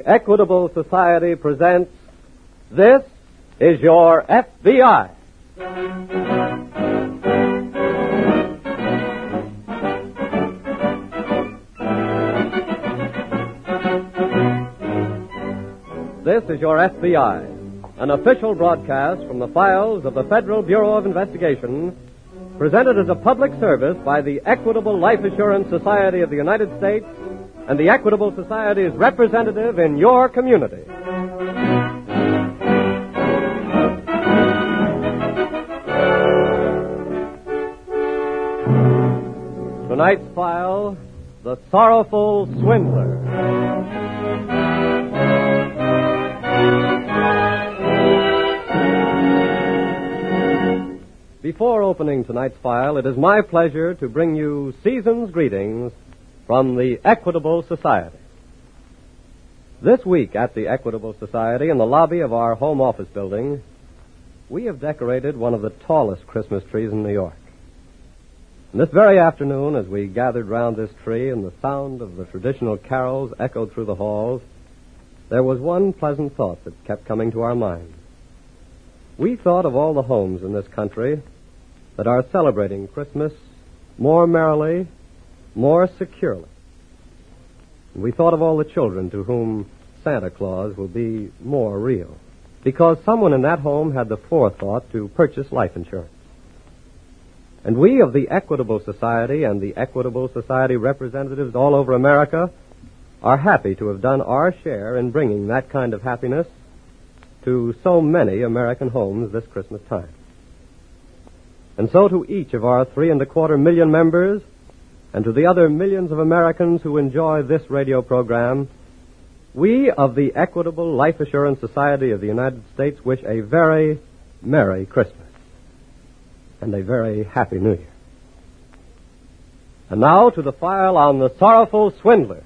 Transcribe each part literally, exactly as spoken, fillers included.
The Equitable Society presents This is Your F B I. This is Your F B I, an official broadcast from the files of the Federal Bureau of Investigation, presented as a public service by the Equitable Life Assurance Society of the United States and the Equitable Society's representative in your community. Tonight's file, The Sorrowful Swindler. Before opening tonight's file, it is my pleasure to bring you season's greetings from the Equitable Society. This week at the Equitable Society, in the lobby of our home office building, we have decorated one of the tallest Christmas trees in New York. And this very afternoon, as we gathered round this tree and the sound of the traditional carols echoed through the halls, there was one pleasant thought that kept coming to our minds. We thought of all the homes in this country that are celebrating Christmas more merrily, more securely. And we thought of all the children to whom Santa Claus will be more real, because someone in that home had the forethought to purchase life insurance. And we of the Equitable Society and the Equitable Society representatives all over America are happy to have done our share in bringing that kind of happiness to so many American homes this Christmas time. And so to each of our three and a quarter million members, and to the other millions of Americans who enjoy this radio program, we of the Equitable Life Assurance Society of the United States wish a very Merry Christmas and a very Happy New Year. And now to the file on The Sorrowful Swindler.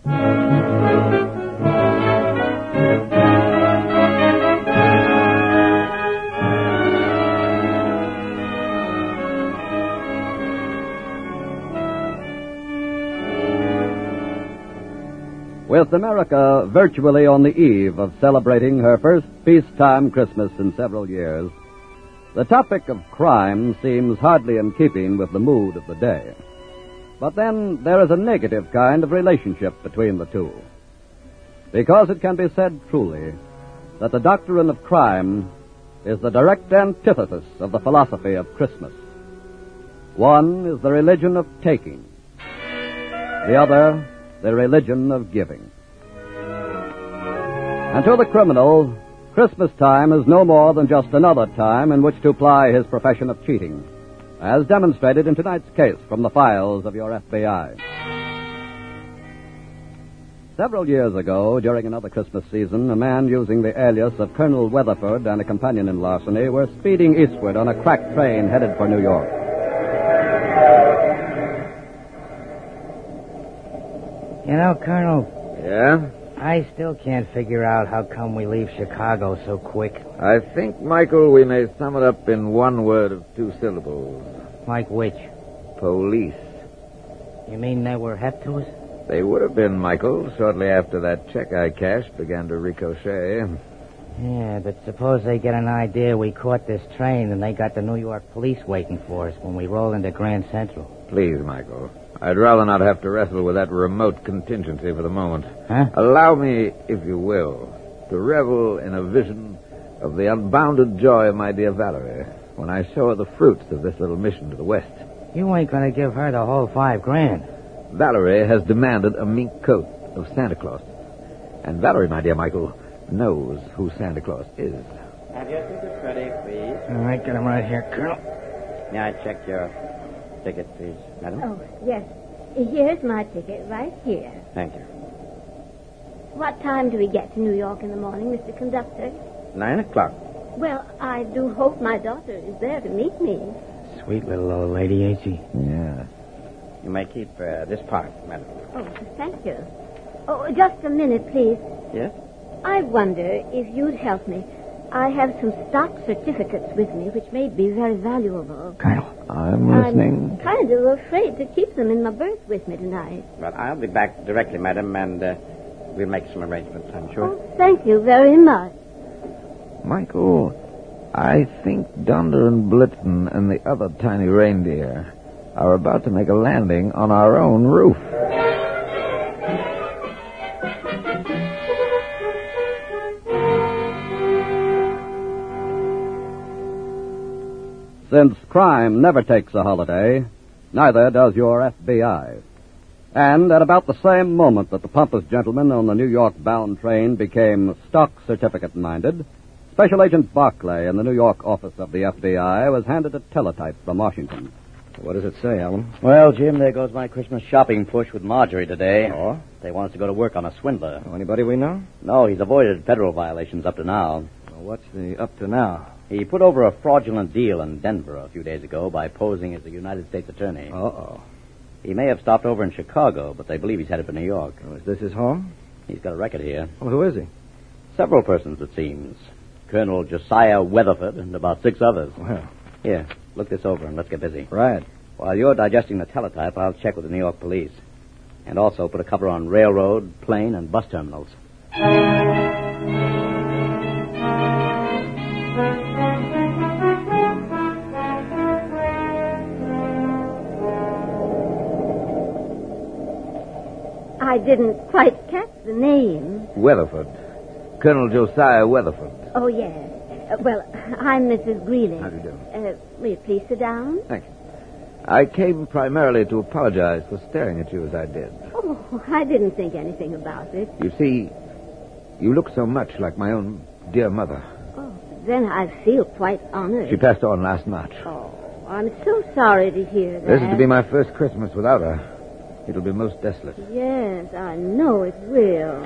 With America virtually on the eve of celebrating her first peacetime Christmas in several years, the topic of crime seems hardly in keeping with the mood of the day. But then there is a negative kind of relationship between the two. Because it can be said truly that the doctrine of crime is the direct antithesis of the philosophy of Christmas. One is the religion of taking, the other the religion of giving. And to the criminal, Christmas time is no more than just another time in which to ply his profession of cheating, as demonstrated in tonight's case from the files of your F B I. Several years ago, during another Christmas season, a man using the alias of Colonel Weatherford and a companion in larceny were speeding eastward on a crack train headed for New York. You know, Colonel... Yeah? I still can't figure out how come we leave Chicago so quick. I think, Michael, we may sum it up in one word of two syllables. Like which? Police. You mean they were hep to us? They would have been, Michael, shortly after that check I cashed began to ricochet. Yeah, but suppose they get an idea we caught this train and they got the New York police waiting for us when we roll into Grand Central. Please, Michael. I'd rather not have to wrestle with that remote contingency for the moment. Huh? Allow me, if you will, to revel in a vision of the unbounded joy of my dear Valerie when I show her the fruits of this little mission to the west. You ain't going to give her the whole five grand. Valerie has demanded a mink coat of Santa Claus. And Valerie, my dear Michael, knows who Santa Claus is. Have your tickets ready, please? All right, get them right here, Colonel. May I check your ticket, please, madam? Oh, yes. Here's my ticket right here. Thank you. What time do we get to New York in the morning, Mister Conductor? Nine o'clock. Well, I do hope my daughter is there to meet me. Sweet little old lady, ain't she? Yeah. You may keep uh, this part, madam. Oh, thank you. Oh, just a minute, please. Yes? I wonder if you'd help me. I have some stock certificates with me which may be very valuable. Colonel. I'm listening. I'm kind of afraid to keep them in my berth with me tonight. Well, I'll be back directly, madam, and uh, We'll make some arrangements, I'm sure. Oh, thank you very much. Michael, I think Donder and Blitzen and the other tiny reindeer are about to make a landing on our own roof. Since crime never takes a holiday, neither does your F B I. And at about the same moment that the pompous gentleman on the New York-bound train became stock certificate-minded, Special Agent Barclay in the New York office of the F B I was handed a teletype from Washington. What does it say, Alan? Well, Jim, there goes my Christmas shopping push with Marjorie today. Oh? They want us to go to work on a swindler. Oh, anybody we know? No, he's avoided federal violations up to now. Well, what's the up to now? He put over a fraudulent deal in Denver a few days ago by posing as a United States attorney. Uh-oh. He may have stopped over in Chicago, but they believe he's headed for New York. Oh, is this his home? He's got a record here. Well, who is he? Several persons, it seems. Colonel Josiah Weatherford and about six others. Well. Here, look this over and let's get busy. Right. While you're digesting the teletype, I'll check with the New York police. And also put a cover on railroad, plane, and bus terminals. I didn't quite catch the name. Weatherford. Colonel Josiah Weatherford. Oh, yes. Uh, well, I'm Missus Greeley. How do you do? Uh, will you please sit down? Thank you. I came primarily to apologize for staring at you as I did. Oh, I didn't think anything about it. You see, you look so much like my own dear mother. Oh, then I feel quite honored. She passed on last March. Oh, I'm so sorry to hear that. This is to be my first Christmas without her. It'll be most desolate. Yes, I know it will.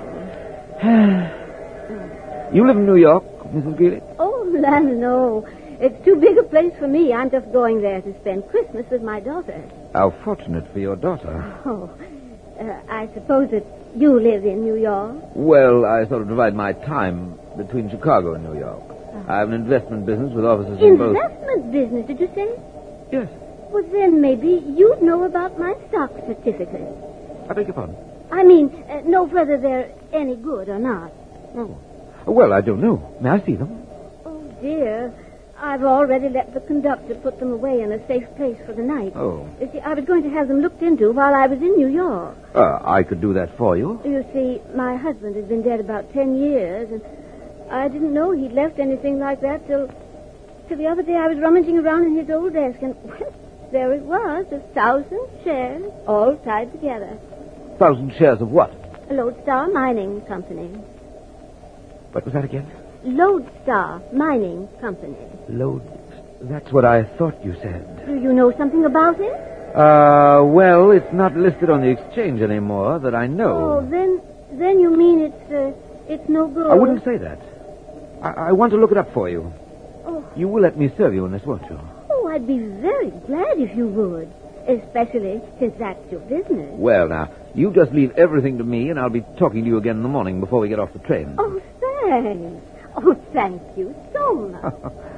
You live in New York, Missus Greeley? Oh, land, no. It's too big a place for me. I'm just going there to spend Christmas with my daughter. How fortunate for your daughter. Oh, uh, I suppose that you live in New York? Well, I sort of divide my time between Chicago and New York. Oh. I have an investment business with offices in both. Investment business, did you say? Yes. Well, then maybe you'd know about my stock certificates. I beg your pardon? I mean, uh, know whether they're any good or not. Oh. Well, I don't know. May I see them? Oh, dear. I've already let the conductor put them away in a safe place for the night. Oh. You see, I was going to have them looked into while I was in New York. Uh, I could do that for you. You see, my husband has been dead about ten years, and I didn't know he'd left anything like that till, till the other day I was rummaging around in his old desk, and, well, there it was, a thousand shares, all tied together. Thousand shares of what? A Lodestar Mining Company. What was that again? Lodestar Mining Company. Load. That's what I thought you said. Do you know something about it? Uh, well, it's not listed on the exchange anymore that I know. Oh, then, then you mean it's, uh, it's no good. I wouldn't say that. I, I want to look it up for you. Oh. You will let me serve you in this, won't you? Oh, I'd be very glad if you would. Especially since that's your business. Well, now, you just leave everything to me, and I'll be talking to you again in the morning before we get off the train. Oh, thanks. Oh, thank you so much.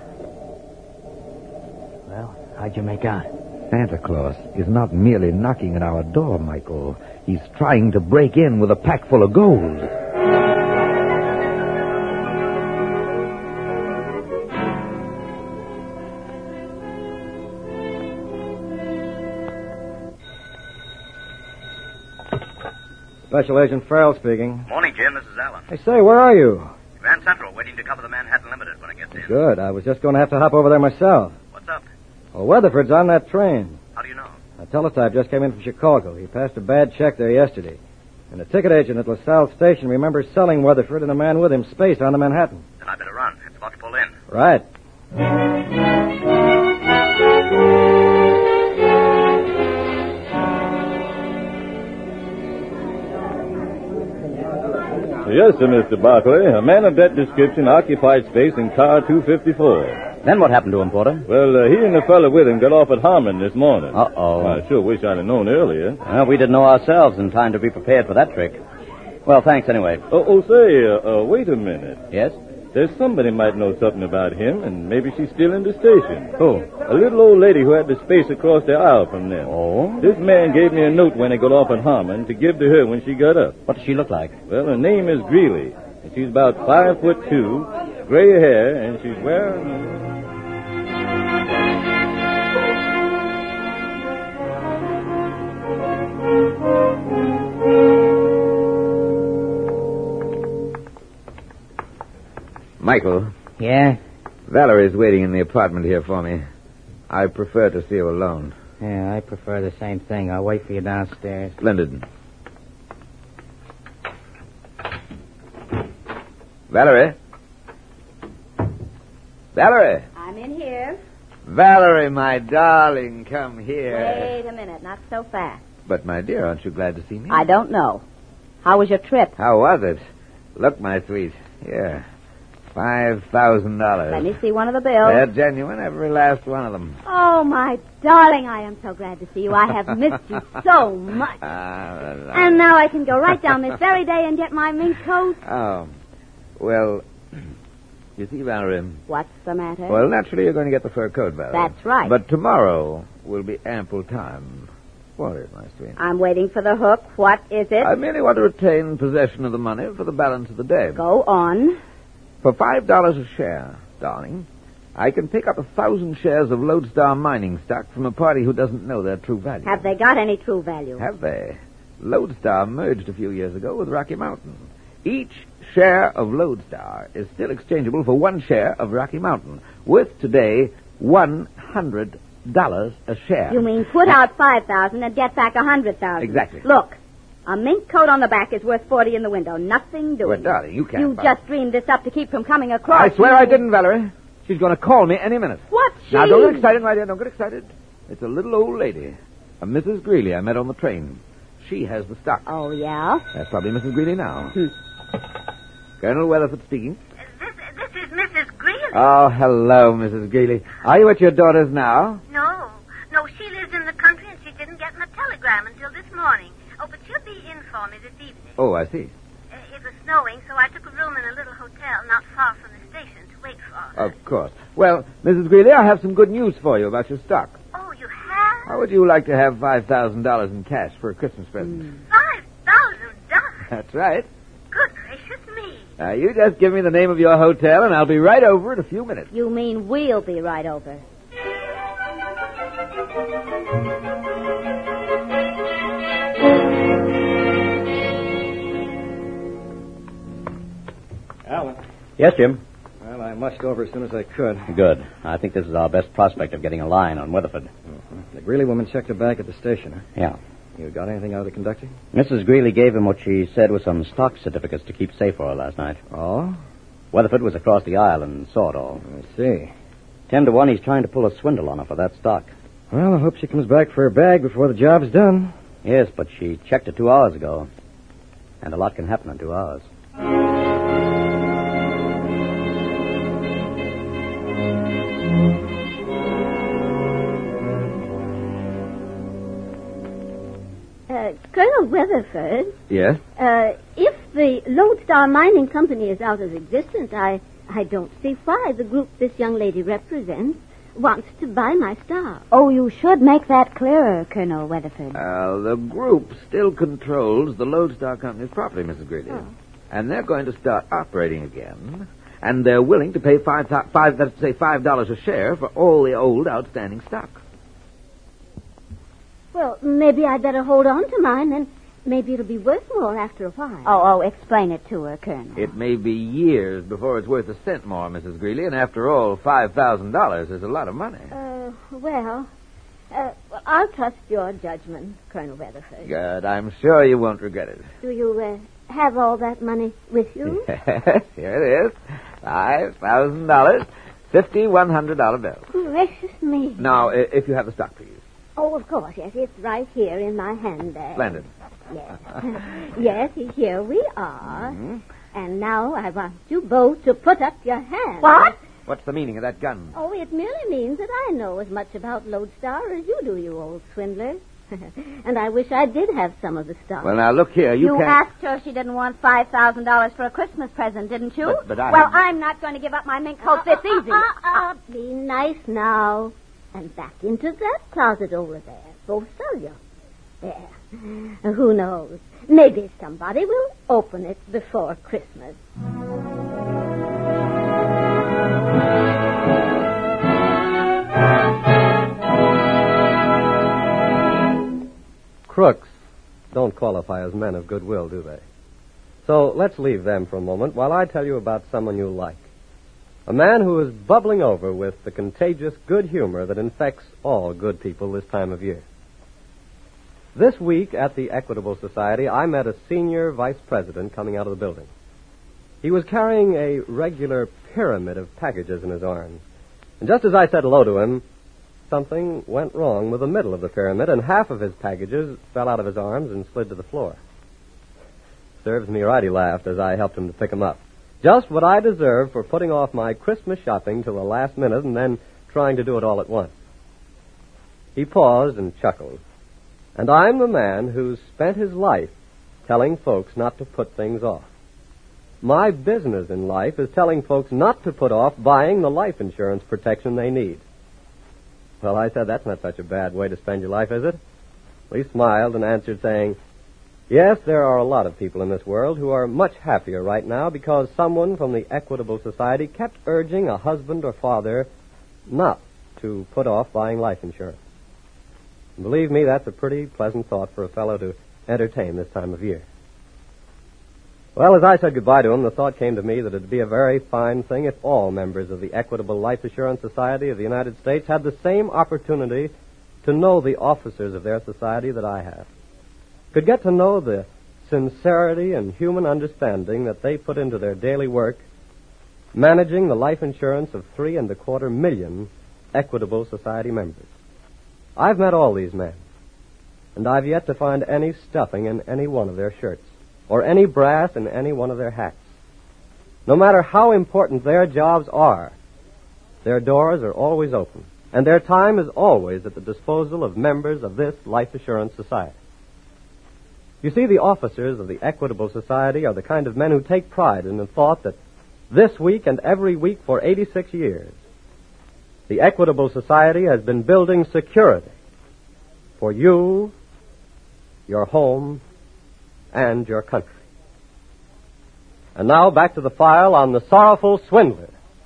Well, how'd you make out? Santa Claus is not merely knocking at our door, Michael. He's trying to break in with a pack full of gold. Special Agent Farrell speaking. Morning, Jim. This is Alan. Hey, say, where are you? Grand Central, waiting to cover the Manhattan Limited when it gets in. Good. I was just going to have to hop over there myself. What's up? Well, Weatherford's on that train. How do you know? A teletype just came in from Chicago. He passed a bad check there yesterday. And the ticket agent at LaSalle Station remembers selling Weatherford and a man with him space on the Manhattan. Then I better run. It's about to pull in. Right. Yes, sir, Mister Barclay. A man of that description occupied space in car two fifty-four. Then what happened to him, Porter? Well, uh, he and the fellow with him got off at Harmon this morning. Uh-oh. I sure wish I'd have known earlier. Well, we didn't know ourselves in time to be prepared for that trick. Well, thanks anyway. Oh, oh say, uh, uh, wait a minute. Yes? There's somebody might know something about him, and maybe she's still in the station. Who? A little old lady who had the space across the aisle from them. Oh? This man gave me a note when he got off at Harmon to give to her when she got up. What does she look like? Well, her name is Greeley, and she's about five foot two, gray hair, and she's wearing... Michael, Yeah? Valerie's waiting in the apartment here for me. I prefer to see you alone. Yeah, I prefer the same thing. I'll wait for you downstairs. Splendid. Valerie? Valerie? I'm in here. Valerie, my darling, come here. Wait a minute, not so fast. But, my dear, aren't you glad to see me? I don't know. How was your trip? How was it? Look, my sweet. Here. Five thousand dollars. Let me see one of the bills. They're genuine, every last one of them. Oh, my darling, I am so glad to see you. I have missed you so much. Ah, And now I can go right down this very day and get my mink coat. Oh. Well, you see, Valerie. What's the matter? Well, naturally, you're going to get the fur coat, Valerie. That's right. But tomorrow will be ample time. What is, my sweet? I'm waiting for the hook. What is it? I merely want to retain possession of the money for the balance of the day. Go on. For five dollars a share, darling, I can pick up a thousand shares of Lodestar mining stock from a party who doesn't know their true value. Have they got any true value? Have they? Lodestar merged a few years ago with Rocky Mountain. Each share of Lodestar is still exchangeable for one share of Rocky Mountain, worth today one hundred dollars a share. You mean put out five thousand and get back a hundred thousand? Exactly. Look, a mink coat on the back is worth forty in the window. Nothing doing. Well, darling, you can't. You buy- just dreamed this up to keep from coming across. I swear you. I didn't, Valerie. She's going to call me any minute. What? She? Now, don't get excited, my dear. Don't get excited. It's a little old lady, a Missus Greeley I met on the train. She has the stock. Oh, yeah? That's probably Missus Greeley now. Colonel Weatherford speaking. This, this is Missus Greeley. Oh, hello, Missus Greeley. Are you at your daughter's now? No, no, she lives in the country and she didn't get my telegram until this morning. Oh, but she'll be in for me this evening. Oh, I see. Uh, it was snowing, so I took a room in a little hotel not far from the station to wait for her. Of course. Well, Missus Greeley, I have some good news for you about your stock. Oh, you have? How would you like to have five thousand dollars in cash for a Christmas present? Five thousand dollars? That's right. Good gracious me. Now, you just give me the name of your hotel, and I'll be right over in a few minutes. You mean we'll be right over? Alan. Yes, Jim. Well, I mushed over as soon as I could. Good. I think this is our best prospect of getting a line on Weatherford. Mm-hmm. The Greeley woman checked her bag at the station, huh? Yeah. You got anything out of the conductor? Missus Greeley gave him what she said was some stock certificates to keep safe for her last night. Oh? Weatherford was across the aisle and saw it all. I see. Ten to one, he's trying to pull a swindle on her for that stock. Well, I hope she comes back for her bag before the job's done. Yes, but she checked it two hours ago. And a lot can happen in two hours. Uh, Colonel Weatherford, Yes? uh, if the Lodestar Mining Company is out of existence, I, I don't see why the group this young lady represents wants to buy my stock. Oh, you should make that clearer, Colonel Weatherford. Uh, the group still controls the Lodestar Company's property, Missus Greeley. Oh. And they're going to start operating again. And they're willing to pay five, five, let's say five dollars a share for all the old outstanding stock. Well, maybe I'd better hold on to mine, then maybe it'll be worth more after a while. Oh, oh, explain it to her, Colonel. It may be years before it's worth a cent more, Missus Greeley, and after all, five thousand dollars is a lot of money. Uh, well, uh, well, I'll trust your judgment, Colonel Weatherford. Good. I'm sure you won't regret it. Do you uh, have all that money with you? Yes, here it is. Five thousand dollars. Fifty one hundred dollar bills. Gracious me. Now, i- if you have the stock, please. Oh, of course, yes. It's right here in my handbag. Splendid. Yes. Yes, here we are. Mm-hmm. And now I want you both to put up your hands. What? What's the meaning of that gun? Oh, it merely means that I know as much about Lodestar as you do, you old swindler. And I wish I did have some of the stuff. Well, now, look here. You, You can't... asked her if she didn't want five thousand dollars for a Christmas present, didn't you? But, but I... Well, I'm not going to give up my mink coat this Uh, easy. uh, uh, be nice now. And back into that closet over there. Both of you. There. Who knows? Maybe somebody will open it before Christmas. Crooks don't qualify as men of goodwill, do they? So let's leave them for a moment while I tell you about someone you like. A man who is bubbling over with the contagious good humor that infects all good people this time of year. This week at the Equitable Society, I met a senior vice president coming out of the building. He was carrying a regular pyramid of packages in his arms. And just as I said hello to him, something went wrong with the middle of the pyramid, and half of his packages fell out of his arms and slid to the floor. Serves me right, he laughed as I helped him to pick them up. Just what I deserve for putting off my Christmas shopping till the last minute and then trying to do it all at once. He paused and chuckled. And I'm the man who's spent his life telling folks not to put things off. My business in life is telling folks not to put off buying the life insurance protection they need. Well, I said, that's not such a bad way to spend your life, is it? Well, he smiled and answered saying, yes, there are a lot of people in this world who are much happier right now because someone from the Equitable Society kept urging a husband or father not to put off buying life insurance. And believe me, that's a pretty pleasant thought for a fellow to entertain this time of year. Well, as I said goodbye to him, the thought came to me that it'd be a very fine thing if all members of the Equitable Life Assurance Society of the United States had the same opportunity to know the officers of their society that I have. Could get to know the sincerity and human understanding that they put into their daily work, managing the life insurance of three and a quarter million Equitable Society members. I've met all these men, and I've yet to find any stuffing in any one of their shirts, or any brass in any one of their hats. No matter how important their jobs are, their doors are always open, and their time is always at the disposal of members of this Life Assurance Society. You see, the officers of the Equitable Society are the kind of men who take pride in the thought that this week and every week for eighty-six years, the Equitable Society has been building security for you, your home, and your country. And now back to the file on the Sorrowful Swindler.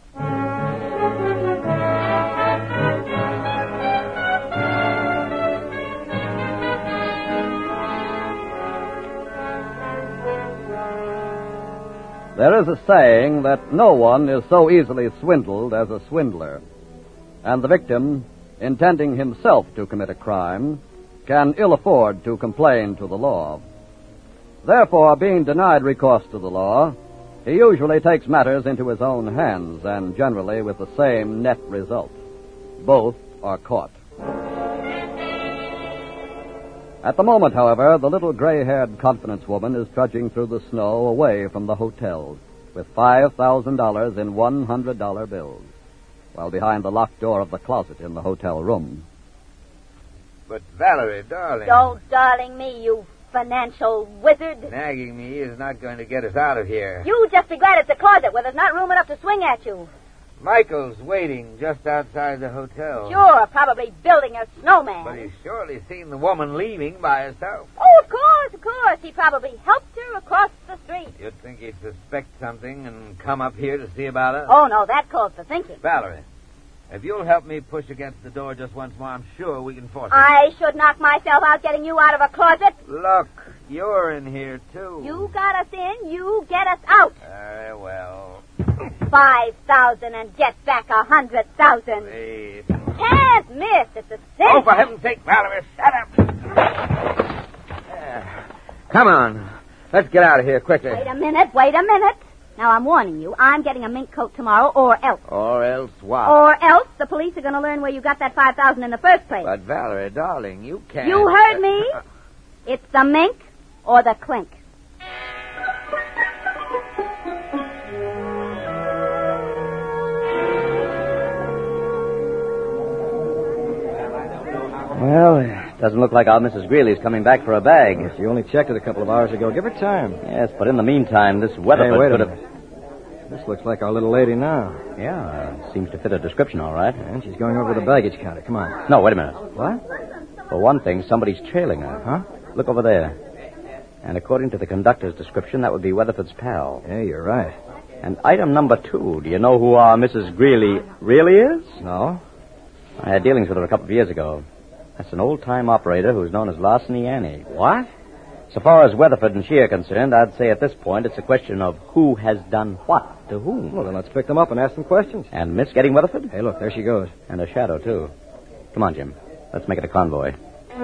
There is a saying that no one is so easily swindled as a swindler, and the victim, intending himself to commit a crime, can ill afford to complain to the law. Therefore, being denied recourse to the law, he usually takes matters into his own hands, and generally with the same net result. Both are caught. At the moment, however, the little gray-haired confidence woman is trudging through the snow away from the hotel with five thousand dollars in one hundred dollar bills, while behind the locked door of the closet in the hotel room. But, Valerie, darling... Don't darling me, you financial wizard. Nagging me is not going to get us out of here. You just be glad it's a closet where there's not room enough to swing at you. Michael's waiting just outside the hotel. Sure, probably building a snowman. But he's surely seen the woman leaving by herself. Oh, of course, of course. He probably helped her across the street. You'd think he'd suspect something and come up here to see about us. Oh, no, that calls for thinking. Valerie, if you'll help me push against the door just once more, I'm sure we can force it. I should knock myself out getting you out of a closet. Look, you're in here, too. You got us in, you get us out. Very well. Five thousand and get back a hundred thousand. Please. Can't miss. It's a sin. Oh, for heaven's sake, Valerie, shut up. There. Come on. Let's get out of here quickly. Wait a minute, wait a minute. Now, I'm warning you. I'm getting a mink coat tomorrow, or else. Or else what? Or else the police are going to learn where you got that five thousand in the first place. But, Valerie, darling, you can't... You heard me. It's the mink or the clink. Well, Doesn't look like our Missus Greeley's coming back for a bag. Well, she only checked it a couple of hours ago. Give her time. Yes, but in the meantime, this Weatherford Hey, wait a could minute. This looks like our little lady now. have... Yeah, uh, seems to fit her description all right. And she's going over to the baggage counter. Come on. No, wait a minute. What? For one thing, somebody's trailing her. Huh? Look over there. And according to the conductor's description, that would be Weatherford's pal. Yeah, you're right. And item number two, do you know who our Missus Greeley really is? No? I had dealings with her a couple of years ago. That's an old-time operator who's known as Larceny Annie. What? So far as Weatherford and she are concerned, I'd say at this point it's a question of who has done what to whom. Well, then let's pick them up and ask them questions. And Miss getting Weatherford? Hey, look, there she goes. And a shadow, too. Come on, Jim. Let's make it a convoy.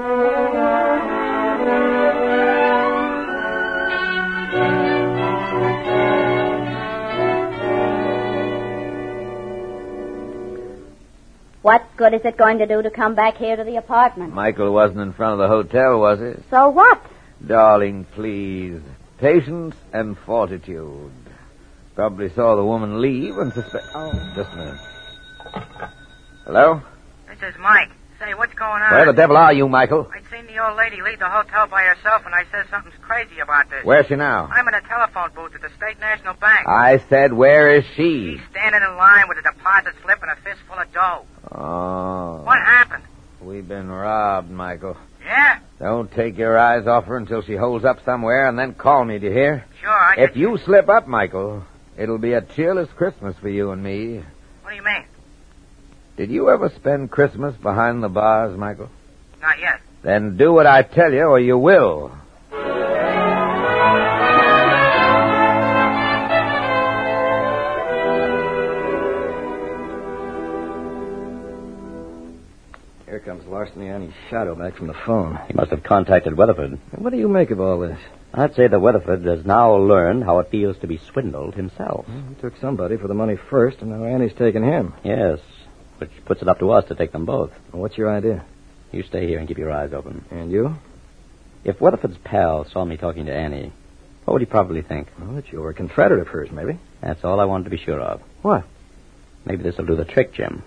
What good is it going to do to come back here to the apartment? Michael wasn't in front of the hotel, was he? So what? Darling, please. Patience and fortitude. Probably saw the woman leave and suspect... Oh. Just a minute. Hello? This is Mike. Say, what's going on? Where the devil are you, Michael? I'd seen the old lady leave the hotel by herself, and I said something's crazy about this. Where's she now? I'm in a telephone booth at the State National Bank. I said, where is she? She's standing in line with a deposit slip and a fistful of dough. Oh. What happened? We've been robbed, Michael. Yeah? Don't take your eyes off her until she holds up somewhere, and then call me, do you hear? Sure, I If you slip up, Michael, it'll be a cheerless Christmas for you and me. What do you mean? Did you ever spend Christmas behind the bars, Michael? Not yet. Then do what I tell you, or you will. Here comes Larceny Annie's shadow back from the phone. He must have contacted Weatherford. What do you make of all this? I'd say that Weatherford has now learned how it feels to be swindled himself. Well, he took somebody for the money first, and now Annie's taking him. Yes, which puts it up to us to take them both. Well, what's your idea? You stay here and keep your eyes open. And you? If Weatherford's pal saw me talking to Annie, what would he probably think? Well, that you were a confederate of hers, maybe. That's all I wanted to be sure of. What? Maybe this'll do the trick, Jim.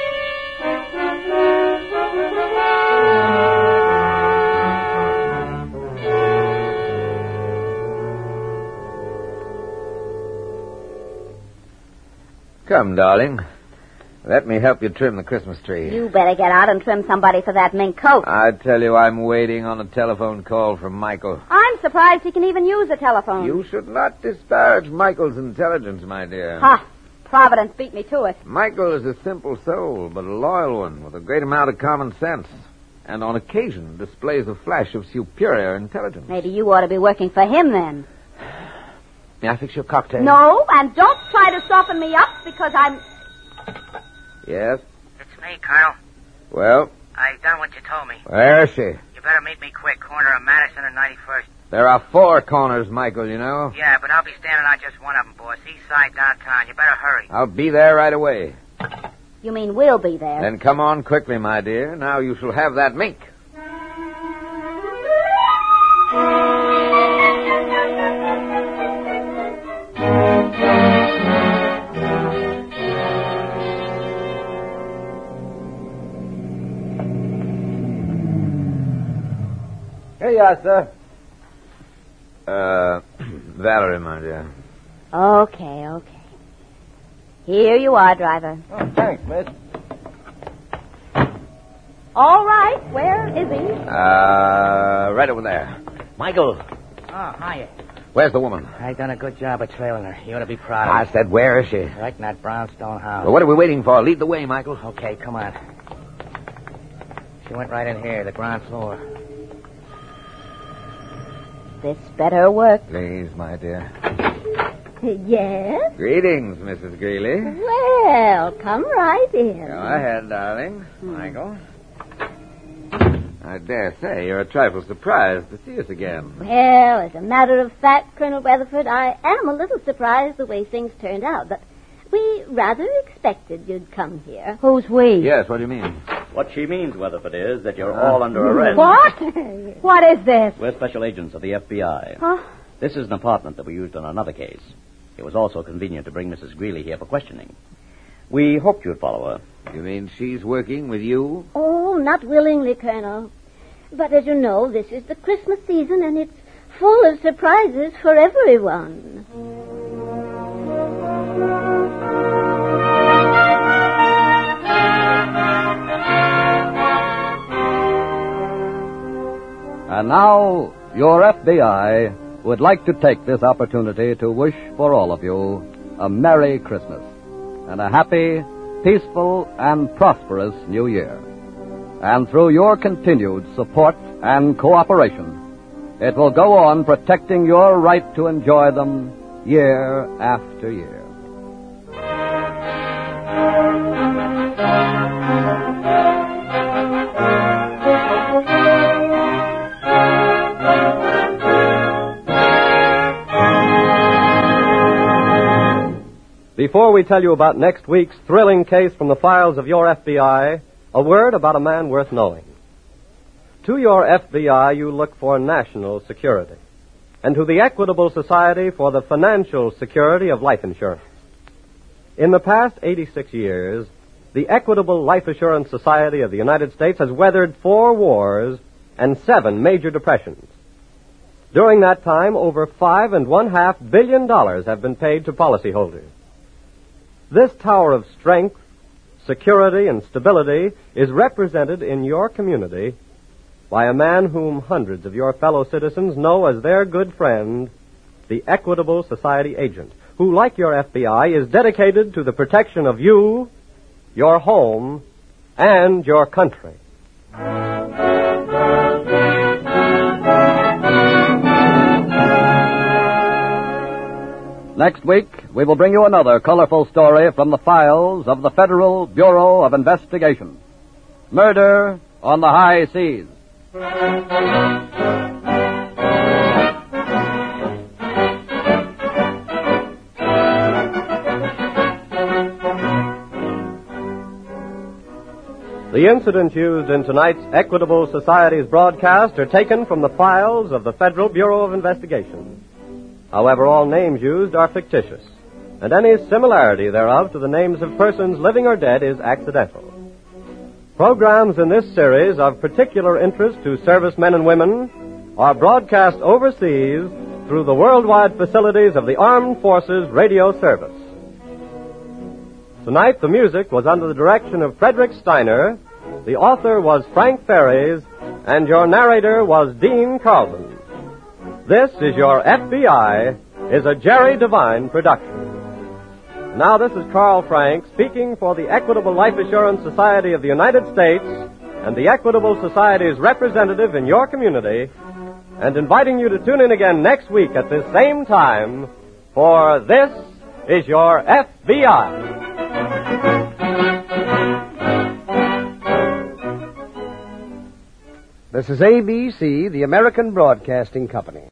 Come, darling. Let me help you trim the Christmas tree. You better get out and trim somebody for that mink coat. I tell you, I'm waiting on a telephone call from Michael. I'm surprised he can even use a telephone. You should not disparage Michael's intelligence, my dear. Ha! Providence beat me to it. Michael is a simple soul, but a loyal one with a great amount of common sense. And on occasion displays a flash of superior intelligence. Maybe you ought to be working for him then. May I fix your cocktail? No, and don't try to soften me up because I'm... Yes? It's me, Colonel. Well? I done what you told me. Where is she? You better meet me quick, corner of Madison and ninety-first. There are four corners, Michael, you know. Yeah, but I'll be standing on just one of them, boss. East side downtown. You better hurry. I'll be there right away. You mean we'll be there? Then come on quickly, my dear. Now you shall have that mink. Here you are, sir. Uh, Valerie, my dear. Okay, okay. Here you are, driver. Oh, thanks, miss. All right, where is he? Uh, right over there. Michael. Oh, hiya. Where's the woman? I done a good job of trailing her. You ought to be proud I of me. said, where is she? Right in that brownstone house. Well, what are we waiting for? Lead the way, Michael. Okay, come on. She went right in here, the ground floor. This better work. Please, my dear. Yes? Greetings, Missus Greeley. Well, come right in. Go ahead, darling. Hmm. Michael. I dare say you're a trifle surprised to see us again. Well, as a matter of fact, Colonel Weatherford, I am a little surprised the way things turned out, but we rather expected you'd come here. Who's we? Yes, what do you mean? What she means, Weatherford, is that you're all under arrest. What? What is this? We're special agents of the F B I. Huh? This is an apartment that we used on another case. It was also convenient to bring Missus Greeley here for questioning. We hoped you'd follow her. You mean she's working with you? Oh, not willingly, Colonel. But as you know, this is the Christmas season, and it's full of surprises for everyone. And now, your F B I would like to take this opportunity to wish for all of you a Merry Christmas and a happy, peaceful, and prosperous New Year. And through your continued support and cooperation, it will go on protecting your right to enjoy them year after year. Before we tell you about next week's thrilling case from the files of your F B I, a word about a man worth knowing. To your F B I, you look for national security, and to the Equitable Society for the financial security of life insurance. In the past eighty-six years, the Equitable Life Assurance Society of the United States has weathered four wars and seven major depressions. During that time, over five and one half billion dollars have been paid to policyholders. This tower of strength, security, and stability is represented in your community by a man whom hundreds of your fellow citizens know as their good friend, the Equitable Society agent, who, like your F B I, is dedicated to the protection of you, your home, and your country. Next week, we will bring you another colorful story from the files of the Federal Bureau of Investigation. Murder on the High Seas. The incidents used in tonight's Equitable Society's broadcast are taken from the files of the Federal Bureau of Investigation. However, all names used are fictitious, and any similarity thereof to the names of persons living or dead is accidental. Programs in this series of particular interest to servicemen and women are broadcast overseas through the worldwide facilities of the Armed Forces Radio Service. Tonight, the music was under the direction of Frederick Steiner, the author was Frank Ferries, and your narrator was Dean Carlton. This is Your F B I is a Jerry Devine production. Now this is Carl Frank speaking for the Equitable Life Assurance Society of the United States and the Equitable Society's representative in your community, and inviting you to tune in again next week at this same time for This is Your F B I. This is A B C, the American Broadcasting Company.